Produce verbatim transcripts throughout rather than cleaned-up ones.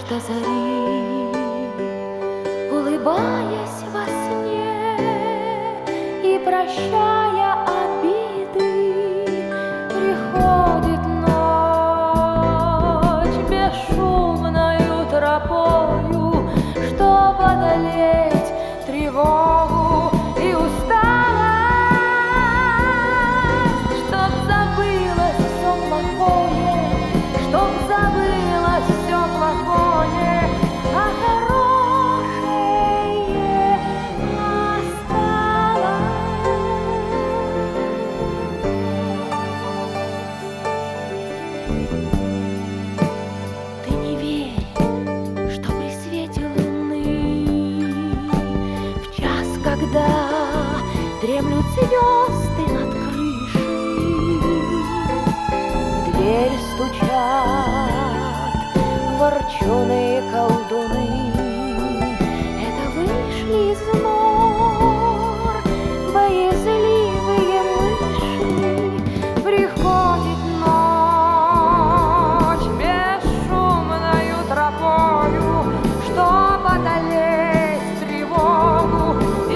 до зари, улыбаясь во сне и прощая обиды, приходит ночь бесшумною тропою, чтоб одолеть тревогу и усталость, чтоб забылось все плохое, чтоб забылось все плохое, а хорошее осталось. Ты не верь, что при свете луны, в час, когда дремлют звезды над крышей, в дверь стучат ворчуны и колдуны. Это вышли из нор боязливые мыши. Приходит ночь бесшумною тропою, чтоб одолеть тревогу и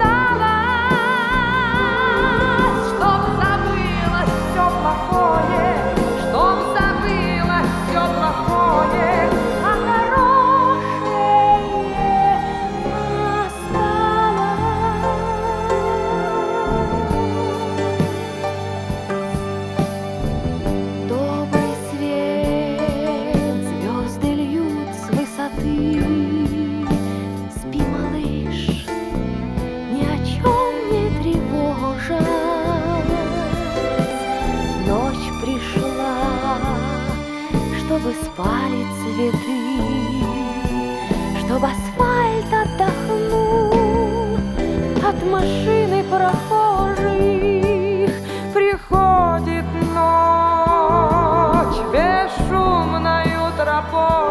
усталость, чтоб забылось все плохое, чтоб забылось все плохое, а хорошее осталось. Добрый свет звезды льют с высоты. Спи, малыш, ни о чем не тревожась. Ночь пришла, чтобы спали цветы, чтобы асфальт отдохнул от машины прохожих. Приходит ночь бесшумною тропой,